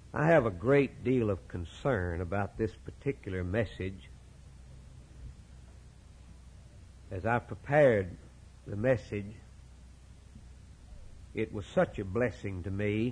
I have a great deal of concern about this particular message. As I prepared the message, it was such a blessing to me.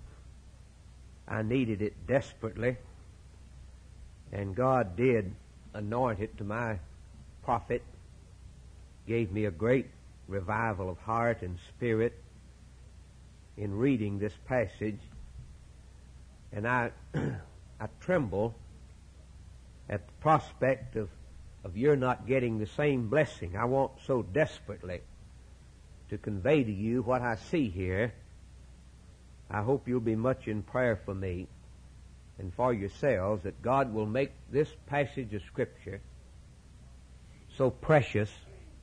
I needed it desperately, and God did anoint it to my prophet, gave me a great revival of heart and spirit in reading this passage. And I tremble at the prospect of your not getting the same blessing. I want so desperately to convey to you what I see here. I hope you'll be much in prayer for me and for yourselves, that God will make this passage of Scripture so precious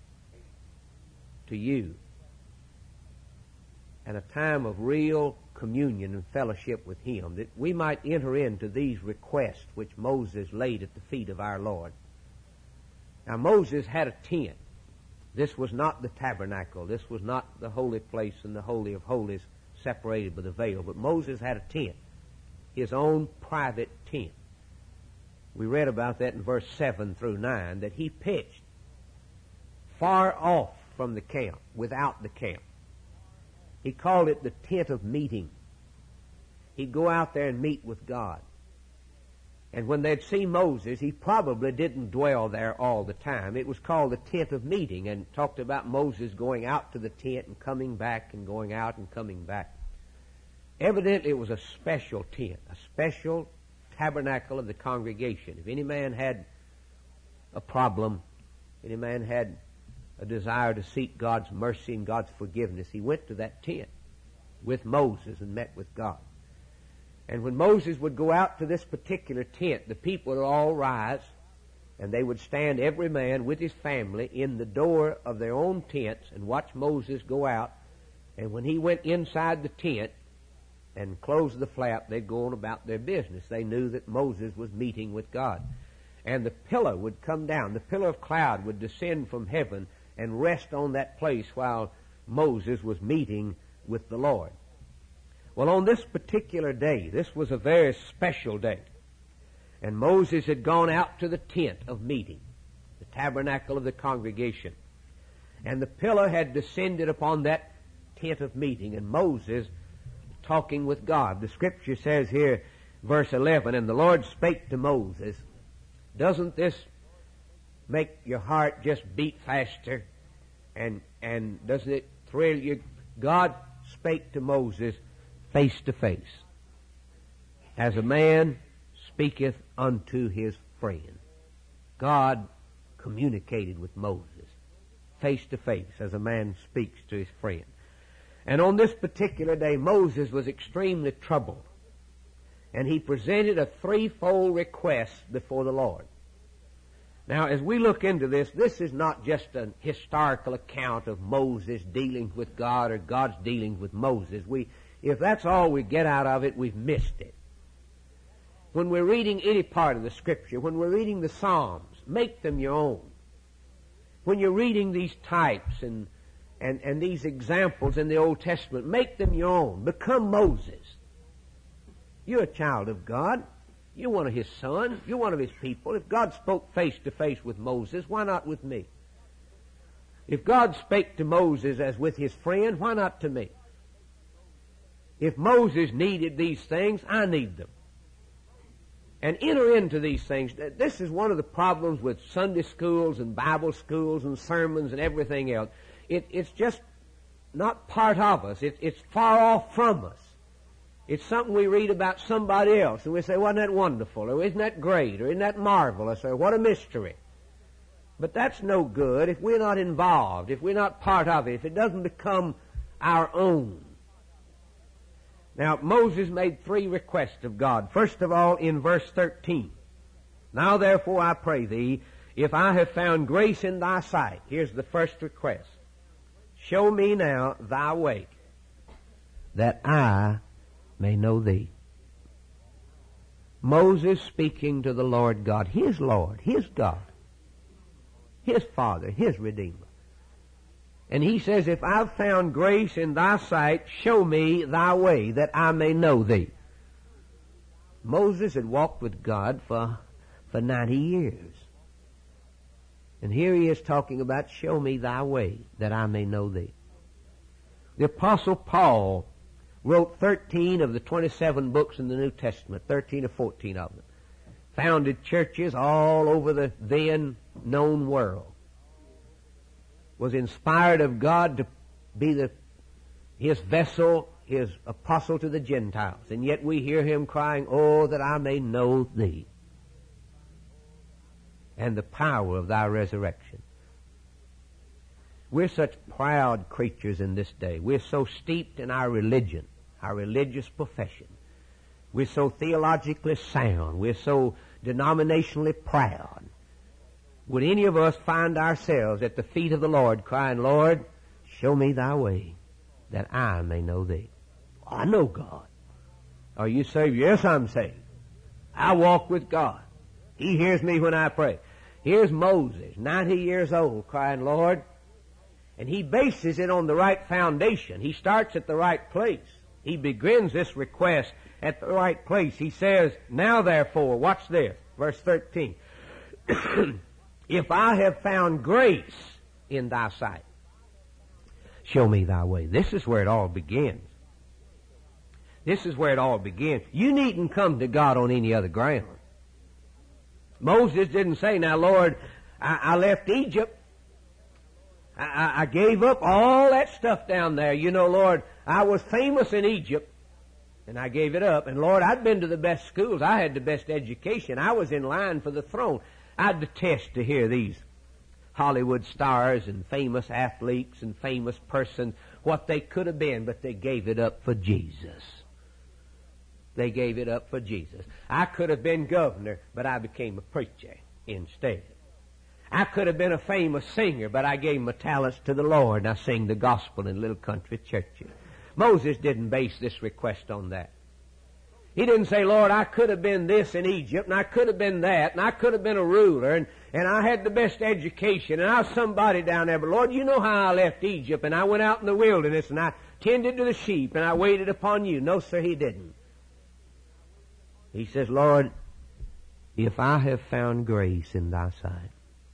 to you, and a time of real communion and fellowship with Him, that we might enter into these requests which Moses laid at the feet of our Lord. Now, Moses had a tent. This was not the tabernacle. This was not the holy place and the Holy of Holies separated by the veil. But Moses had a tent, his own private tent. We read about that in verse 7 through 9, that he pitched far off from the camp, without the camp. He called it the tent of meeting. He'd go out there and meet with God. And when they'd see Moses, he probably didn't dwell there all the time. It was called the tent of meeting, and talked about Moses going out to the tent and coming back and going out and coming back. Evidently it was a special tent, a special tabernacle of the congregation. If any man had a problem, any man had a desire to seek God's mercy and God's forgiveness, he went to that tent with Moses and met with God. And when Moses would go out to this particular tent, the people would all rise, and they would stand, every man with his family, in the door of their own tents and watch Moses go out. And when he went inside the tent and closed the flap, they'd go on about their business. They knew that Moses was meeting with God. And the pillar would come down, the pillar of cloud would descend from heaven and rest on that place while Moses was meeting with the Lord. Well, on this particular day, this was a very special day, and Moses had gone out to the tent of meeting, the tabernacle of the congregation, and the pillar had descended upon that tent of meeting, and Moses talking with God. The Scripture says here, verse 11, and the Lord spake to Moses. Doesn't this make your heart just beat faster? And doesn't it thrill you? God spake to Moses face to face, as a man speaketh unto his friend. God communicated with Moses face to face, as a man speaks to his friend. And on this particular day, Moses was extremely troubled, and he presented a threefold request before the Lord. Now, as we look into this, this is not just an historical account of Moses dealing with God or God's dealing with Moses. If that's all we get out of it, we've missed it. When we're reading any part of the Scripture, when we're reading the Psalms, make them your own. When you're reading these types and these examples in the Old Testament, make them your own. Become Moses. You're a child of God. You're one of His sons. You're one of His people. If God spoke face to face with Moses, why not with me? If God spake to Moses as with his friend, why not to me? If Moses needed these things, I need them. And enter into these things. This is one of the problems with Sunday schools and Bible schools and sermons and everything else. It's just not part of us. It's far off from us. It's something we read about somebody else, and we say, wasn't that wonderful? Or isn't that great? Or isn't that marvelous? Or what a mystery. But that's no good if we're not involved, if we're not part of it, if it doesn't become our own. Now, Moses made three requests of God. First of all, in verse 13, now therefore I pray thee, if I have found grace in thy sight, here's the first request, show me now thy way, that I may know thee. Moses speaking to the Lord God, his Lord, his God, his Father, his Redeemer. And he says, if I've found grace in thy sight, show me thy way, that I may know thee. Moses had walked with God for 90 years. And here he is talking about, show me thy way, that I may know thee. The Apostle Paul wrote 13 of the 27 books in the New Testament, 13 or 14 of them. Founded churches all over the then known world. Was inspired of God to be his vessel, his apostle to the Gentiles. And yet we hear him crying, oh, that I may know thee and the power of thy resurrection. We're such proud creatures in this day. We're so steeped in our religion, our religious profession. We're so theologically sound. We're so denominationally proud. Would any of us find ourselves at the feet of the Lord crying, Lord, show me thy way, that I may know thee? I know God. Are you saved? Yes, I'm saved. I walk with God. He hears me when I pray. Here's Moses, 90 years old, crying, Lord. And he bases it on the right foundation. He starts at the right place. He begins this request at the right place. He says, now therefore, watch this, verse 13. If I have found grace in thy sight, show me thy way. This is where it all begins. This is where it all begins. You needn't come to God on any other ground. Moses didn't say, now Lord, I left Egypt. I gave up all that stuff down there. You know, Lord, I was famous in Egypt, and I gave it up. And Lord, I'd been to the best schools. I had the best education. I was in line for the throne. I detest to hear these Hollywood stars and famous athletes and famous persons, what they could have been, but they gave it up for Jesus. They gave it up for Jesus. I could have been governor, but I became a preacher instead. I could have been a famous singer, but I gave my talents to the Lord, and I sing the gospel in little country churches. Moses didn't base this request on that. He didn't say, Lord, I could have been this in Egypt, and I could have been that, and I could have been a ruler, and I had the best education, and I was somebody down there. But Lord, you know how I left Egypt, and I went out in the wilderness, and I tended to the sheep, and I waited upon you. No, sir, he didn't. He says, Lord, if I have found grace in thy sight,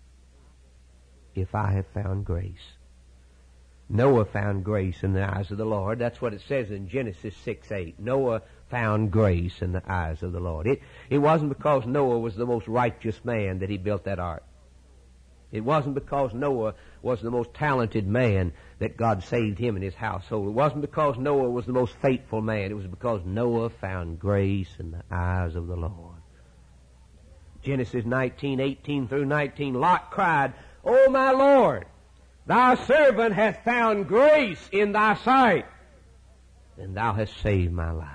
if I have found grace. Noah found grace in the eyes of the Lord. That's what it says in Genesis 6:8. Noah found grace in the eyes of the Lord. It wasn't because Noah was the most righteous man that he built that ark. It wasn't because Noah was the most talented man that God saved him and his household. It wasn't because Noah was the most faithful man. It was because Noah found grace in the eyes of the Lord. Genesis 19:18 through 19, Lot cried, O my Lord, thy servant hath found grace in thy sight, and thou hast saved my life.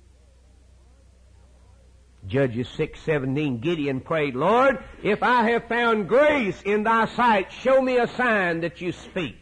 Judges 6:17, Gideon prayed, Lord, if I have found grace in thy sight, show me a sign that you speak.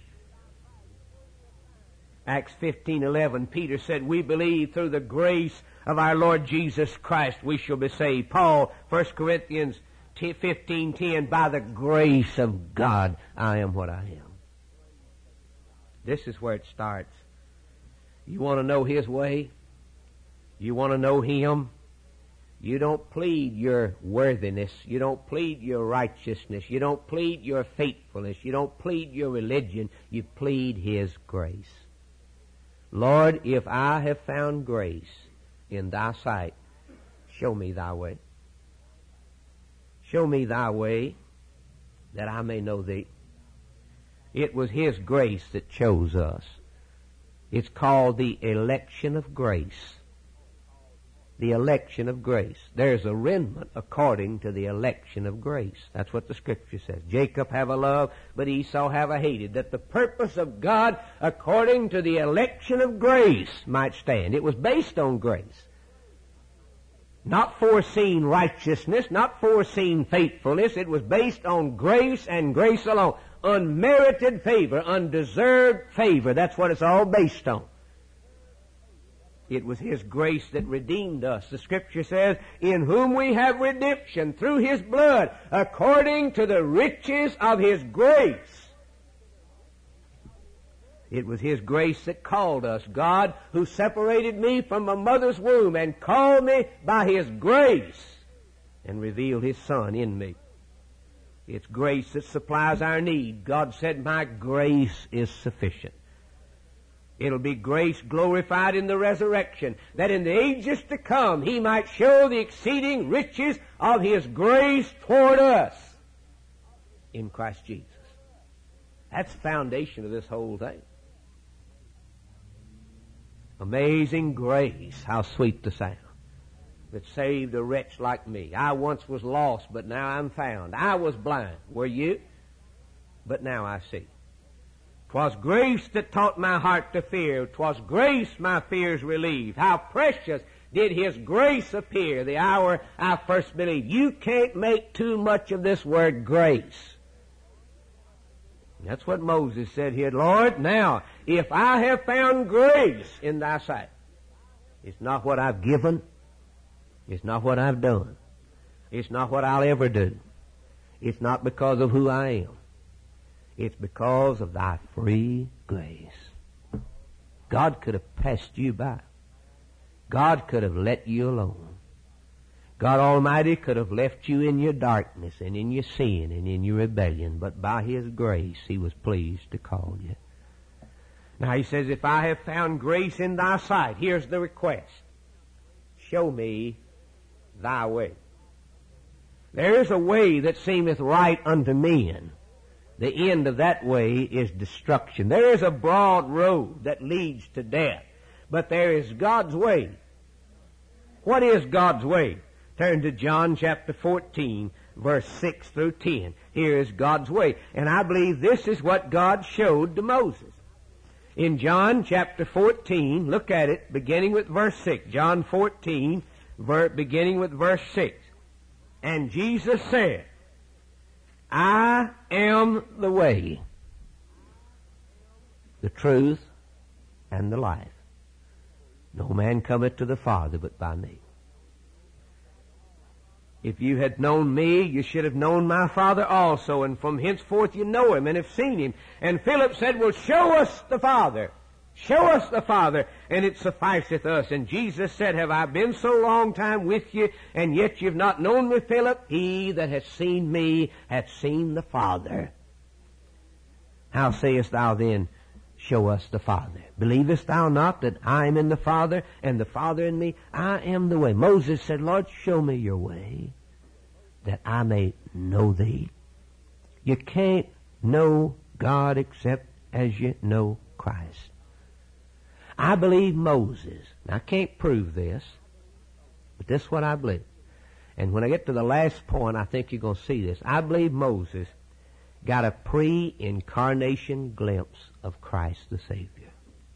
Acts 15:11, Peter said, we believe through the grace of our Lord Jesus Christ we shall be saved. Paul, 1 Corinthians 15:10, by the grace of God I am what I am. This is where it starts. You want to know His way? You want to know Him? You don't plead your worthiness. You don't plead your righteousness. You don't plead your faithfulness. You don't plead your religion. You plead His grace. Lord, if I have found grace in thy sight, show me thy way. Show me thy way, that I may know thee. It was His grace that chose us. It's called the election of grace. The election of grace. There's a remnant according to the election of grace. That's what the Scripture says. Jacob have a love, but Esau have a hated, that the purpose of God according to the election of grace might stand. It was based on grace. Not foreseen righteousness, not foreseen faithfulness. It was based on grace and grace alone. Unmerited favor, undeserved favor. That's what it's all based on. It was His grace that redeemed us. The Scripture says, in whom we have redemption through His blood, according to the riches of His grace. It was His grace that called us. God who separated me from my mother's womb and called me by His grace and revealed His Son in me. It's grace that supplies our need. God said, my grace is sufficient. It'll be grace glorified in the resurrection, that in the ages to come He might show the exceeding riches of His grace toward us in Christ Jesus. That's the foundation of this whole thing. Amazing grace, how sweet the sound that saved a wretch like me. I once was lost, but now I'm found. I was blind. Were you? But now I see. 'Twas grace that taught my heart to fear. 'Twas grace my fears relieved. How precious did His grace appear the hour I first believed. You can't make too much of this word grace. That's what Moses said here. Lord, now, if I have found grace in Thy sight, it's not what I've given. It's not what I've done. It's not what I'll ever do. It's not because of who I am. It's because of Thy free grace. God could have passed you by. God could have let you alone. God Almighty could have left you in your darkness and in your sin and in your rebellion, but by His grace He was pleased to call you. Now He says, if I have found grace in Thy sight, here's the request. Show me Thy way. There is a way that seemeth right unto men. The end of that way is destruction. There is a broad road that leads to death, but there is God's way. What is God's way? Turn to John chapter 14, verse 6 through 10. Here is God's way. And I believe this is what God showed to Moses. In John chapter 14, look at it, beginning with verse 6. John 14, beginning with verse 6. And Jesus said, I am the way, the truth, and the life. No man cometh to the Father but by me. If you had known me, you should have known my Father also, and from henceforth you know Him and have seen Him. And Philip said, well, show us the Father. Show us the Father, and it sufficeth us. And Jesus said, have I been so long time with you, and yet you've not known me, Philip? He that hath seen me hath seen the Father. How sayest thou then, show us the Father? Believest thou not that I am in the Father, and the Father in me? I am the way. Moses said, Lord, show me your way, that I may know Thee. You can't know God except as you know Christ. I believe Moses, and I can't prove this, but this is what I believe. And when I get to the last point, I think you're going to see this. I believe Moses got a pre-incarnation glimpse of Christ the Savior.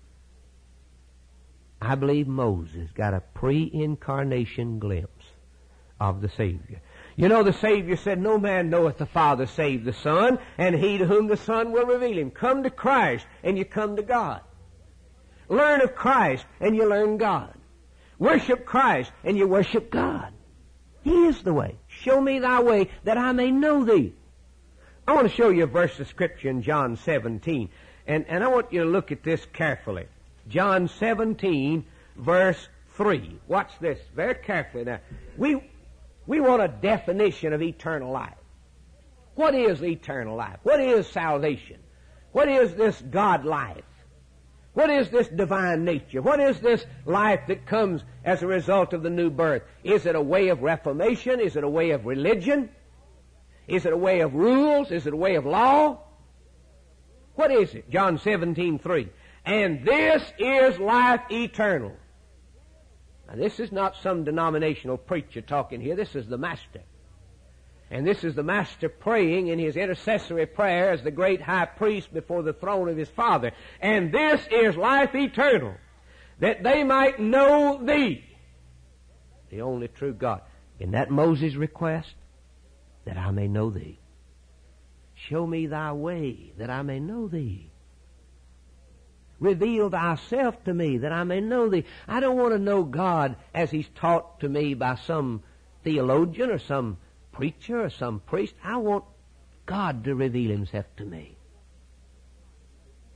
I believe Moses got a pre-incarnation glimpse of the Savior. You know, the Savior said, no man knoweth the Father save the Son, and he to whom the Son will reveal Him. Come to Christ, and you come to God. Learn of Christ, and you learn God. Worship Christ, and you worship God. He is the way. Show me Thy way, that I may know Thee. I want to show you a verse of Scripture in John 17, and I want you to look at this carefully. John 17, verse 3. Watch this very carefully now. We want a definition of eternal life. What is eternal life? What is salvation? What is this God life? What is this divine nature? What is this life that comes as a result of the new birth? Is it a way of reformation? Is it a way of religion? Is it a way of rules? Is it a way of law? What is it? John 17:3. And this is life eternal. Now this is not some denominational preacher talking here. This is the Master. And this is the Master praying in His intercessory prayer as the great high priest before the throne of His Father. And this is life eternal, that they might know Thee, the only true God. In that Moses' request, that I may know Thee. Show me Thy way, that I may know Thee. Reveal Thyself to me, that I may know Thee. I don't want to know God as He's taught to me by some theologian or some preacher or some priest. I want God to reveal Himself to me.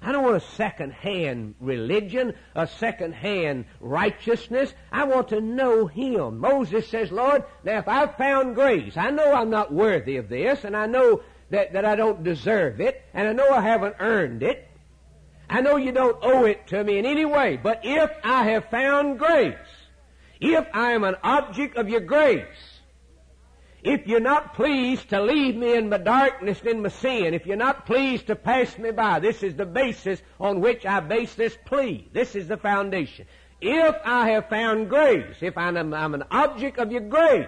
I don't want a second-hand religion, a second-hand righteousness. I want to know Him. Moses says, Lord, now if I've found grace, I know I'm not worthy of this, and I know that I don't deserve it, and I know I haven't earned it. I know you don't owe it to me in any way, but if I have found grace, if I am an object of your grace, if you're not pleased to leave me in my darkness and in my sin, if you're not pleased to pass me by, this is the basis on which I base this plea. This is the foundation. If I have found grace, if I'm an object of your grace,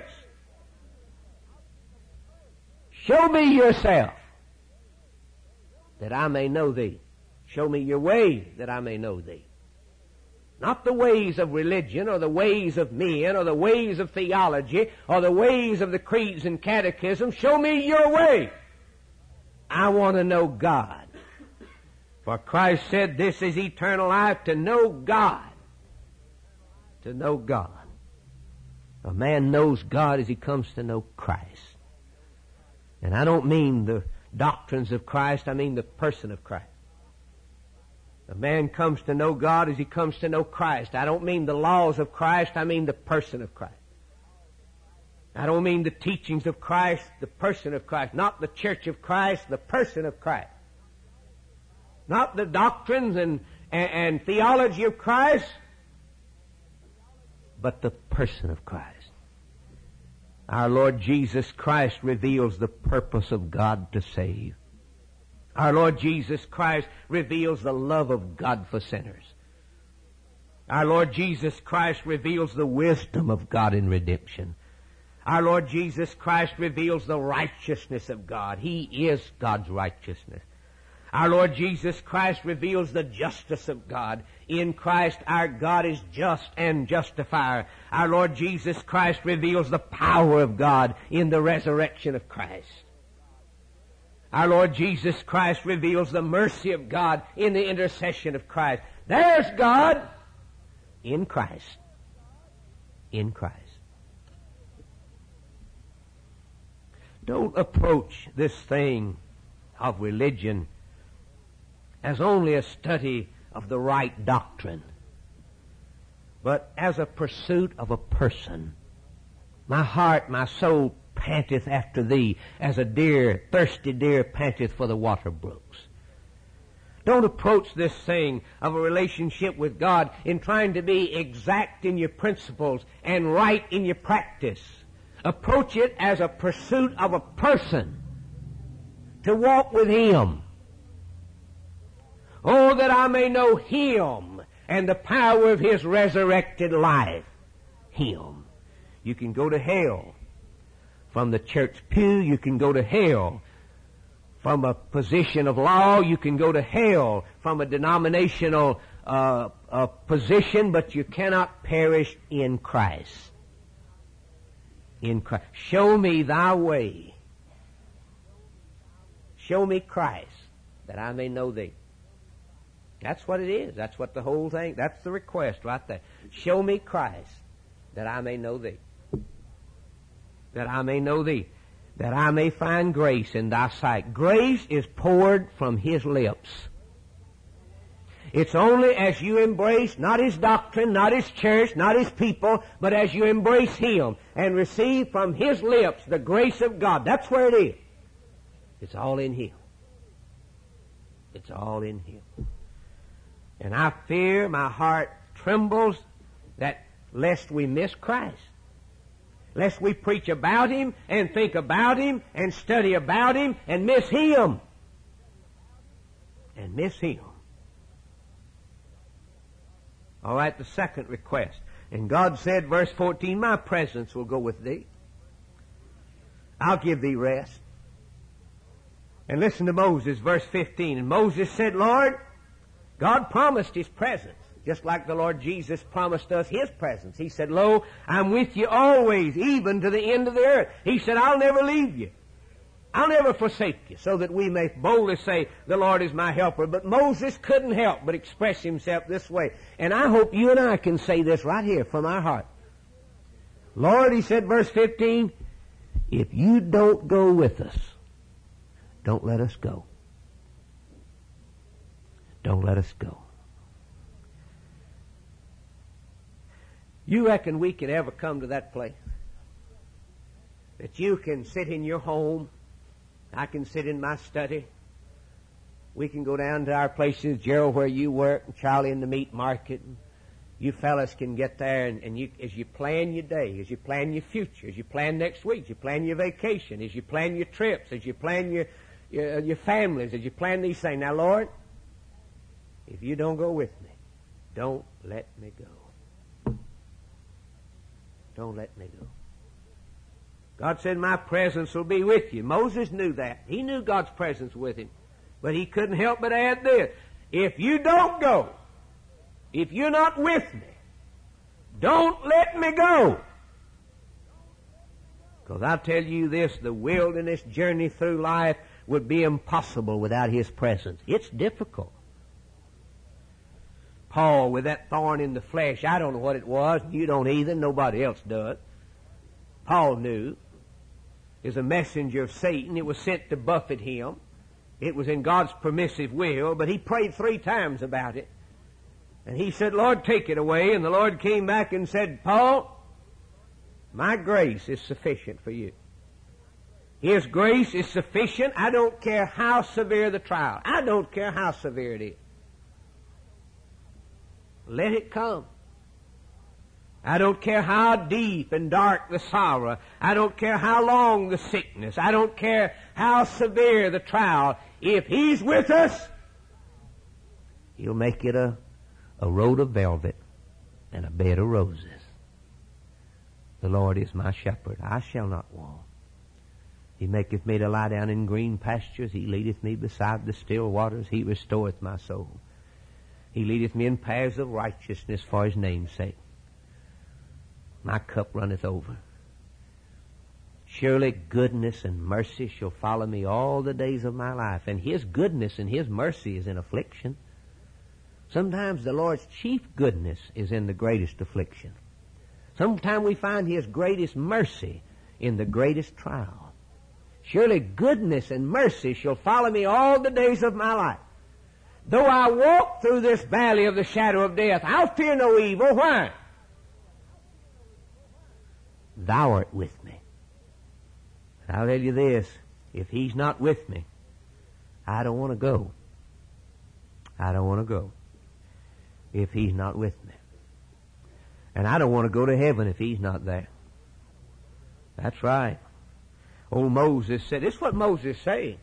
show me yourself that I may know thee. Show me your way that I may know thee. Not the ways of religion or the ways of men or the ways of theology or the ways of the creeds and catechisms. Show me your way. I want to know God. For Christ said, this is eternal life, to know God. To know God. A man knows God as he comes to know Christ. And I don't mean the doctrines of Christ, I mean the person of Christ. A man comes to know God as he comes to know Christ. I don't mean the laws of Christ, I mean the person of Christ. I don't mean the teachings of Christ, the person of Christ. Not the church of Christ, the person of Christ. Not the doctrines and theology of Christ, but the person of Christ. Our Lord Jesus Christ reveals the purpose of God to save. Our Lord Jesus Christ reveals the love of God for sinners. Our Lord Jesus Christ reveals the wisdom of God in redemption. Our Lord Jesus Christ reveals the righteousness of God. He is God's righteousness. Our Lord Jesus Christ reveals the justice of God. In Christ our God is just and justifier. Our Lord Jesus Christ reveals the power of God in the resurrection of Christ. Our Lord Jesus Christ reveals the mercy of God in the intercession of Christ. There's God in Christ. In Christ. Don't approach this thing of religion as only a study of the right doctrine, but as a pursuit of a person. My heart, my soul panteth after thee, as a deer, thirsty deer panteth for the water brooks. Don't approach this thing of a relationship with God in trying to be exact in your principles and right in your practice. Approach it as a pursuit of a person, to walk with Him. Oh, that I may know Him and the power of His resurrected life. Him. You can go to hell from the church pew. You can go to hell from a position of law. You can go to hell from a denominational position, but you cannot perish in Christ. In Christ. Show me thy way. Show me Christ, that I may know thee. That's what it is. That's what the whole thing, that's the request right there. Show me Christ, that I may know thee. That I may know thee. That I may find grace in thy sight. Grace is poured from His lips. It's only as you embrace not His doctrine, not His church, not His people, but as you embrace Him and receive from His lips the grace of God. That's where it is. It's all in Him. It's all in Him. And I fear, my heart trembles, that lest we miss Christ. Lest we preach about Him and think about Him and study about Him and miss Him. And miss Him. All right, the second request. And God said, verse 14, my presence will go with thee. I'll give thee rest. And listen to Moses, verse 15. And Moses said, Lord, God promised His presence, just like the Lord Jesus promised us His presence. He said, lo, I'm with you always, even to the end of the earth. He said, I'll never leave you. I'll never forsake you, so that we may boldly say, the Lord is my helper. But Moses couldn't help but express himself this way. And I hope you and I can say this right here from our heart. Lord, he said, verse 15, if you don't go with us, don't let us go. Don't let us go. You reckon we can ever come to that place? That you can sit in your home, I can sit in my study, we can go down to our places, Gerald, where you work, and Charlie in the meat market, and you fellas can get there, and you, as you plan your day, as you plan your future, as you plan next week, as you plan your vacation, as you plan your trips, as you plan your families, as you plan these things. Now, Lord, if you don't go with me, don't let me go. Don't let me go. God said, my presence will be with you. Moses knew that. He knew God's presence with him. But he couldn't help but add this. If you don't go, if you're not with me, don't let me go. Because I'll tell you this, the wilderness journey through life would be impossible without His presence. It's difficult. Paul, with that thorn in the flesh, I don't know what it was. You don't either. Nobody else does. Paul knew. Is a messenger of Satan. It was sent to buffet him. It was in God's permissive will, but he prayed 3 times about it. And he said, Lord, take it away. And the Lord came back and said, Paul, my grace is sufficient for you. His grace is sufficient. I don't care how severe the trial. I don't care how severe it is. Let it come. I don't care how deep and dark the sorrow. I don't care how long the sickness. I don't care how severe the trial. If He's with us, He'll make it a road of velvet and a bed of roses. The Lord is my shepherd. I shall not want. He maketh me to lie down in green pastures. He leadeth me beside the still waters. He restoreth my soul. He leadeth me in paths of righteousness for His name's sake. My cup runneth over. Surely goodness and mercy shall follow me all the days of my life. And His goodness and His mercy is in affliction. Sometimes the Lord's chief goodness is in the greatest affliction. Sometimes we find His greatest mercy in the greatest trial. Surely goodness and mercy shall follow me all the days of my life. Though I walk through this valley of the shadow of death, I'll fear no evil. Why? Thou art with me. And I'll tell you this, if He's not with me, I don't want to go. I don't want to go if He's not with me. And I don't want to go to heaven if He's not there. That's right. Old Moses said, this is what Moses said.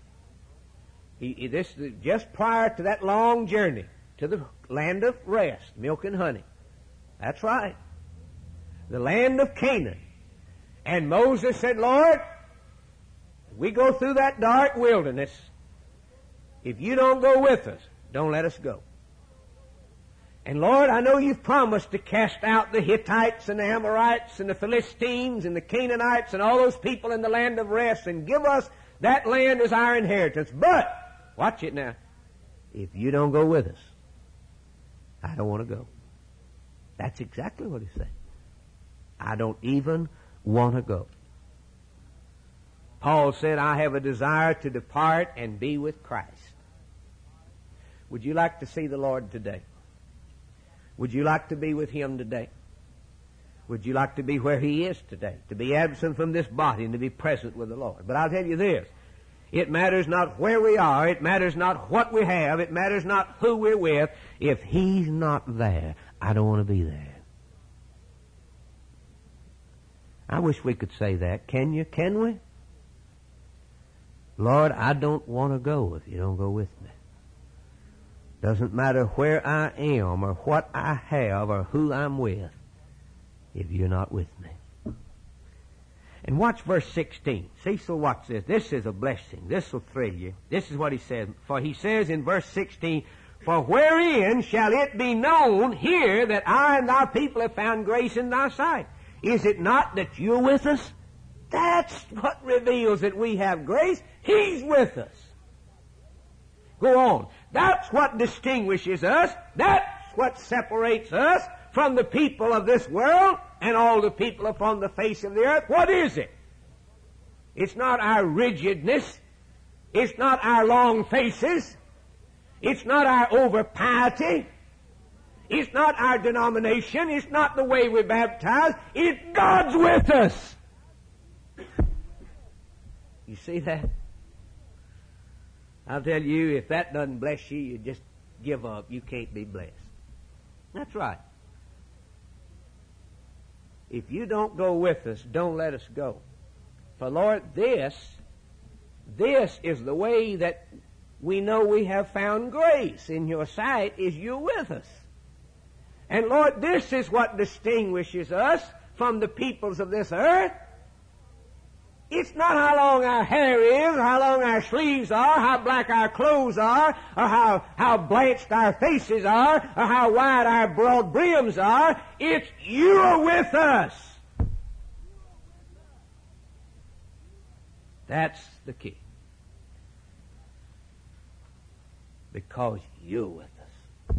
Just prior to that long journey to the land of rest, milk and honey. That's right. The land of Canaan. And Moses said, Lord, we go through that dark wilderness. If you don't go with us, don't let us go. And Lord, I know You've promised to cast out the Hittites and the Amorites and the Philistines and the Canaanites and all those people in the land of rest and give us that land as our inheritance. But, watch it now, if you don't go with us, I don't want to go. That's exactly what He said. I don't even want to go. Paul said, I have a desire to depart and be with Christ. Would you like to see the Lord today? Would you like to be with Him today? Would you like to be where He is today? To be absent from this body and to be present with the Lord? But I'll tell you this. It matters not where we are. It matters not what we have. It matters not who we're with. If He's not there, I don't want to be there. I wish we could say that. Can you? Can we? Lord, I don't want to go if You don't go with me. Doesn't matter where I am or what I have or who I'm with if You're not with me. And watch verse 16. Cecil, watch this. This is a blessing. This will thrill you. This is what he says. For he says in verse 16, For wherein shall it be known here that I and Thy people have found grace in Thy sight? Is it not that You're with us? That's what reveals that we have grace. He's with us. Go on. That's what distinguishes us. That's what separates us from the people of this world and all the people upon the face of the earth. What is it? It's not our rigidness. It's not our long faces. It's not our over-piety. It's not our denomination. It's not the way we baptize. It's God's with us. You see that? I'll tell you, if that doesn't bless you, you just give up. You can't be blessed. That's right. If you don't go with us, don't let us go. For Lord, this is the way that we know we have found grace in your sight, is you're with us. And Lord, this is what distinguishes us from the peoples of this earth. It's not how long our hair is, or how long our sleeves are, how black our clothes are, or how blanched our faces are, or how wide our broad brims are. It's you are with us. That's the key. Because you're with us.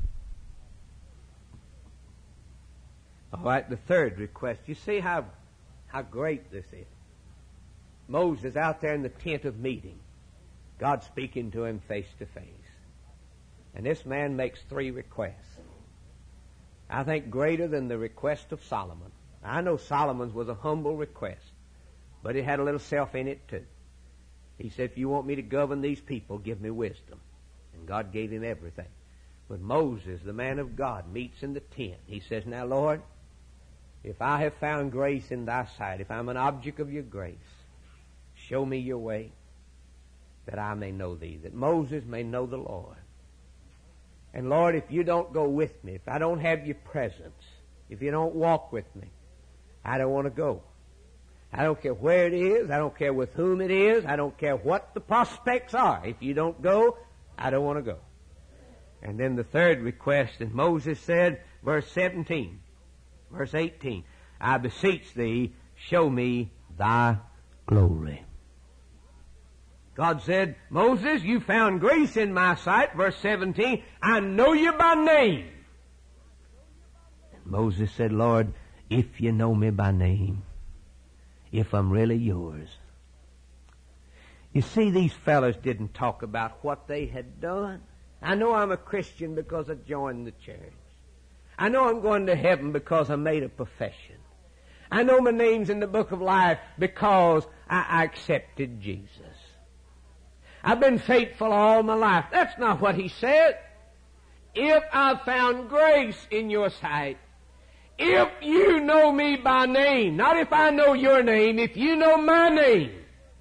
All right, the third request. You see how great this is. Moses out there in the tent of meeting. God speaking to him face to face. And this man makes 3 requests. I think greater than the request of Solomon. I know Solomon's was a humble request, but it had a little self in it too. He said, if you want me to govern these people, give me wisdom. And God gave him everything. But Moses, the man of God, meets in the tent. He says, now Lord, if I have found grace in thy sight, if I'm an object of your grace, show me your way, that I may know thee, that Moses may know the Lord. And Lord, if you don't go with me, if I don't have your presence, if you don't walk with me, I don't want to go. I don't care where it is. I don't care with whom it is. I don't care what the prospects are. If you don't go, I don't want to go. And then the third request, and Moses said, verse 17, verse 18, I beseech thee, show me thy glory. God said, Moses, you found grace in my sight. Verse 17, I know you by name. And Moses said, Lord, if you know me by name, if I'm really yours. You see, these fellows didn't talk about what they had done. I know I'm a Christian because I joined the church. I know I'm going to heaven because I made a profession. I know my name's in the book of life because I accepted Jesus. I've been faithful all my life. That's not what he said. If I found grace in your sight, if you know me by name, not if I know your name, if you know my name.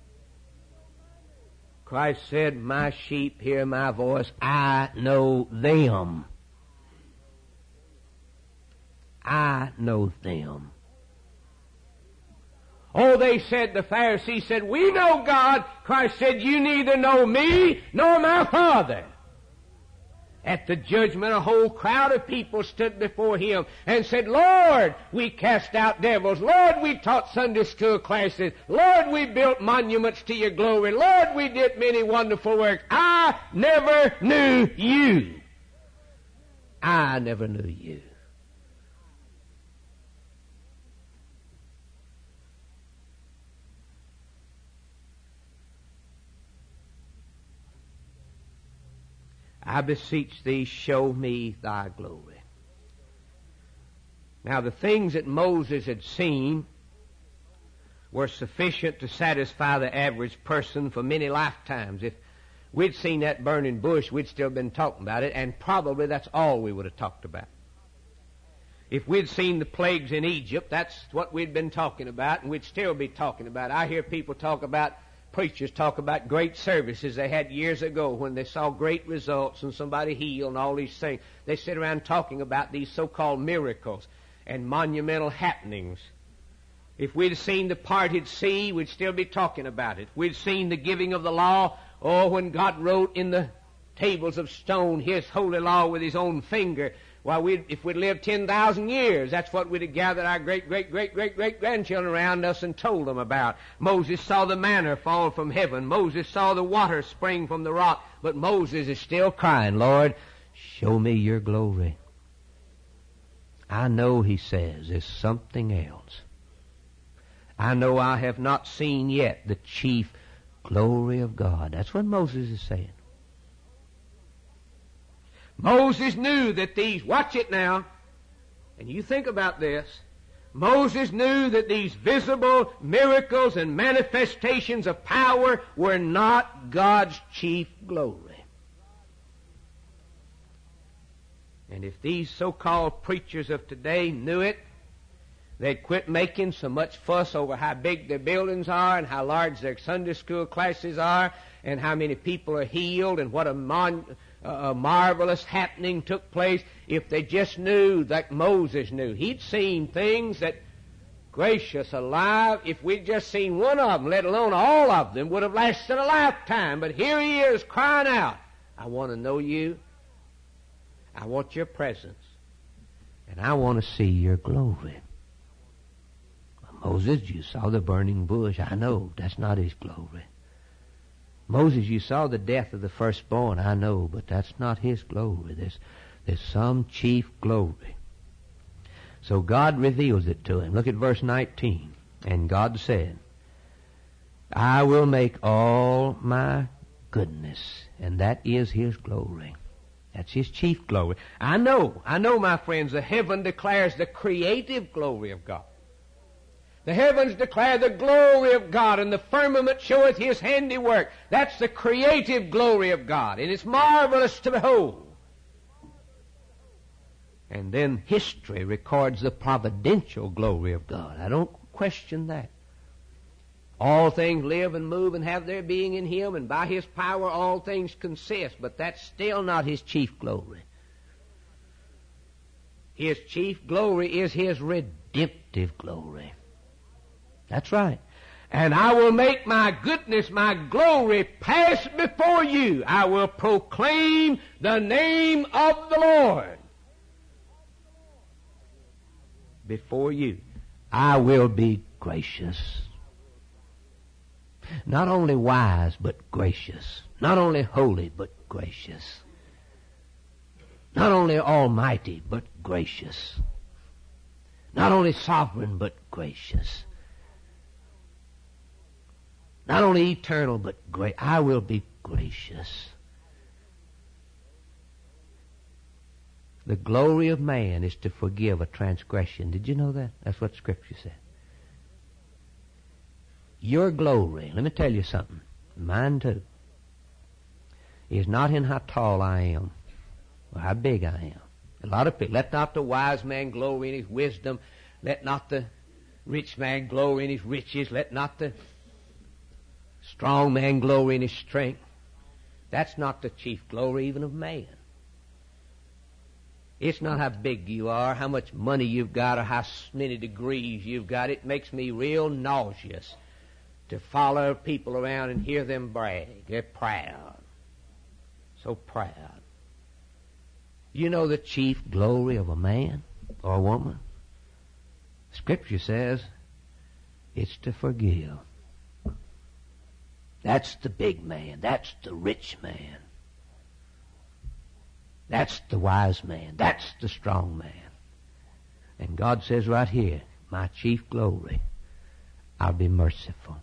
Christ said, my sheep hear my voice, I know them. I know them. Oh, they said, the Pharisees said, we know God. Christ said, you neither know me nor my Father. At the judgment, a whole crowd of people stood before him and said, Lord, we cast out devils. Lord, we taught Sunday school classes. Lord, we built monuments to your glory. Lord, we did many wonderful works. I never knew you. I never knew you. I beseech thee, show me thy glory. Now, the things that Moses had seen were sufficient to satisfy the average person for many lifetimes. If we'd seen that burning bush, we'd still been talking about it, and probably that's all we would have talked about. If we'd seen the plagues in Egypt, that's what we'd been talking about, and we'd still be talking about it. I hear people preachers talk about great services they had years ago when they saw great results and somebody healed and all these things. They sit around talking about these so-called miracles and monumental happenings. If we'd seen the parted sea, we'd still be talking about it. If we'd seen the giving of the law, when God wrote in the tables of stone His holy law with His own finger, if we'd lived 10,000 years, that's what we'd have gathered our great-great-great-great-great-grandchildren around us and told them about. Moses saw the manna fall from heaven. Moses saw the water spring from the rock. But Moses is still crying, Lord, show me your glory. I know, he says, there's something else. I know I have not seen yet the chief glory of God. That's what Moses is saying. Moses knew that these, watch it now, and you think about this, Moses knew that these visible miracles and manifestations of power were not God's chief glory. And if these so-called preachers of today knew it, they'd quit making so much fuss over how big their buildings are and how large their Sunday school classes are and how many people are healed and what a marvelous happening took place. If they just knew like Moses knew. He'd seen things that, gracious alive, if we'd just seen one of them, let alone all of them, would have lasted a lifetime. But here he is crying out, I want to know you. I want your presence. And I want to see your glory. Moses, you saw the burning bush. I know that's not his glory. Moses, you saw the death of the firstborn. I know, but that's not his glory. There's some chief glory. So God reveals it to him. Look at verse 19. And God said, I will make all my goodness, and that is his glory. That's his chief glory. I know, my friends, the heaven declares the creative glory of God. The heavens declare the glory of God, and the firmament showeth his handiwork. That's the creative glory of God, and it's marvelous to behold. And then history records the providential glory of God. I don't question that. All things live and move and have their being in him, and by his power all things consist. But that's still not his chief glory. His chief glory is his redemptive glory. That's right. And I will make my goodness, my glory pass before you. I will proclaim the name of the Lord before you. I will be gracious. Not only wise, but gracious. Not only holy, but gracious. Not only almighty, but gracious. Not only sovereign, but gracious. Not only eternal, but great. I will be gracious. The glory of man is to forgive a transgression. Did you know that? That's what Scripture said. Your glory, let me tell you something, mine too, is not in how tall I am or how big I am. A lot of people, let not the wise man glory in his wisdom, let not the rich man glory in his riches, let not the strong man glory in his strength. That's not the chief glory even of man. It's not how big you are, how much money you've got, or how many degrees you've got. It makes me real nauseous to follow people around and hear them brag. They're proud. So proud. You know the chief glory of a man or a woman? Scripture says it's to forgive. That's the big man. That's the rich man. That's the wise man. That's the strong man. And God says right here, my chief glory, I'll be merciful.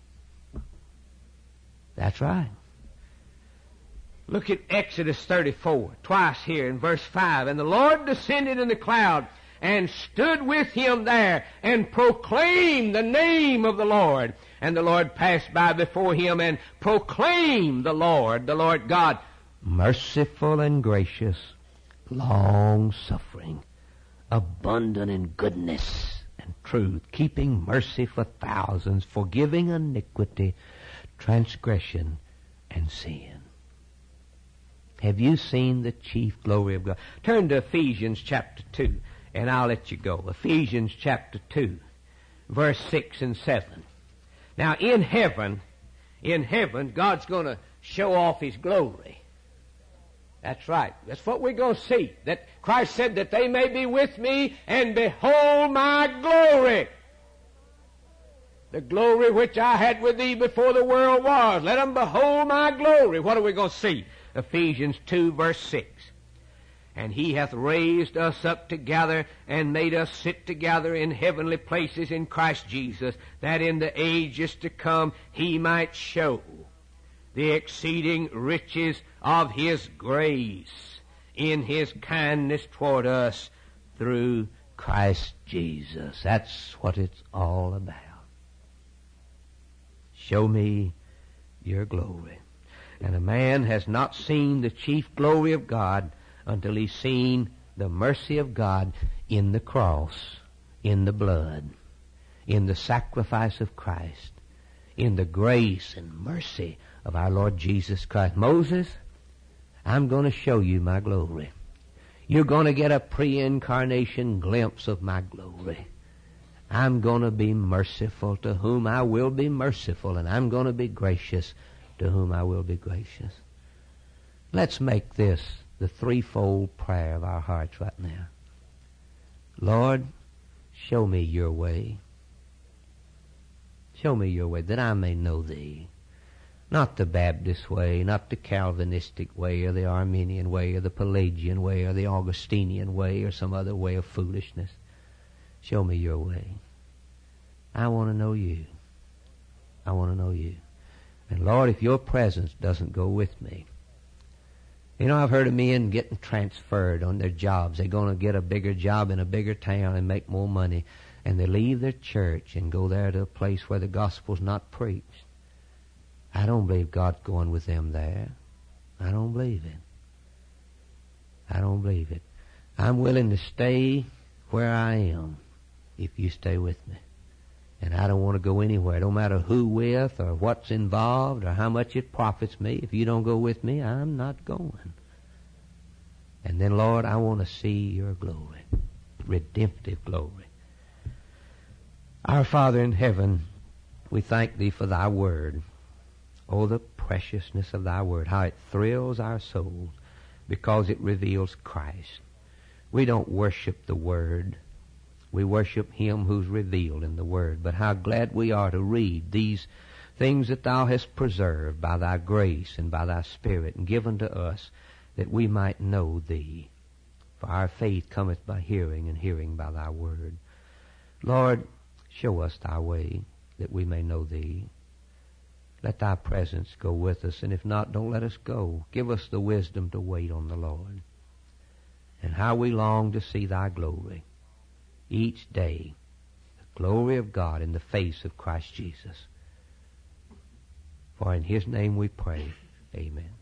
That's right. Look at Exodus 34, twice here in verse 5. And the Lord descended in the cloud and stood with him there and proclaimed the name of the Lord. And the Lord passed by before him and proclaimed the Lord God, merciful and gracious, long-suffering, abundant in goodness and truth, keeping mercy for thousands, forgiving iniquity, transgression, and sin. Have you seen the chief glory of God? Turn to Ephesians chapter 2, and I'll let you go. Ephesians chapter 2, verse 6 and 7. Now, in heaven, God's going to show off his glory. That's right. That's what we're going to see. That Christ said that they may be with me and behold my glory. The glory which I had with thee before the world was. Let them behold my glory. What are we going to see? Ephesians 2 verse 6. And he hath raised us up together and made us sit together in heavenly places in Christ Jesus, that in the ages to come he might show the exceeding riches of his grace in His kindness toward us through Christ Jesus. That's what it's all about. Show me your glory. And a man has not seen the chief glory of God until he's seen the mercy of God in the cross, in the blood, in the sacrifice of Christ, in the grace and mercy of our Lord Jesus Christ. Moses, I'm going to show you my glory. You're going to get a pre-incarnation glimpse of my glory. I'm going to be merciful to whom I will be merciful, and I'm going to be gracious to whom I will be gracious. Let's make this the threefold prayer of our hearts right now. Lord, show me your way. Show me your way, that I may know Thee. Not the Baptist way, not the Calvinistic way, or the Arminian way, or the Pelagian way, or the Augustinian way, or some other way of foolishness. Show me your way. I want to know you. I want to know you. And Lord, if your presence doesn't go with me. You know, I've heard of men getting transferred on their jobs. They're going to get a bigger job in a bigger town and make more money. And they leave their church and go there to a place where the gospel's not preached. I don't believe God's going with them there. I don't believe it. I don't believe it. I'm willing to stay where I am if you stay with me. And I don't want to go anywhere. It don't matter who with or what's involved or how much it profits me. If you don't go with me, I'm not going. And then, Lord, I want to see your glory, redemptive glory. Our Father in heaven, we thank Thee for Thy Word. Oh, the preciousness of Thy Word, how it thrills our souls because it reveals Christ. We don't worship the Word. We worship Him who's revealed in the Word. But how glad we are to read these things that Thou hast preserved by Thy grace and by Thy Spirit and given to us that we might know Thee. For our faith cometh by hearing, and hearing by Thy Word. Lord, show us Thy way that we may know Thee. Let Thy presence go with us, and if not, don't let us go. Give us the wisdom to wait on the Lord. And how we long to see Thy glory each day, the glory of God in the face of Christ Jesus. For in His name we pray. Amen.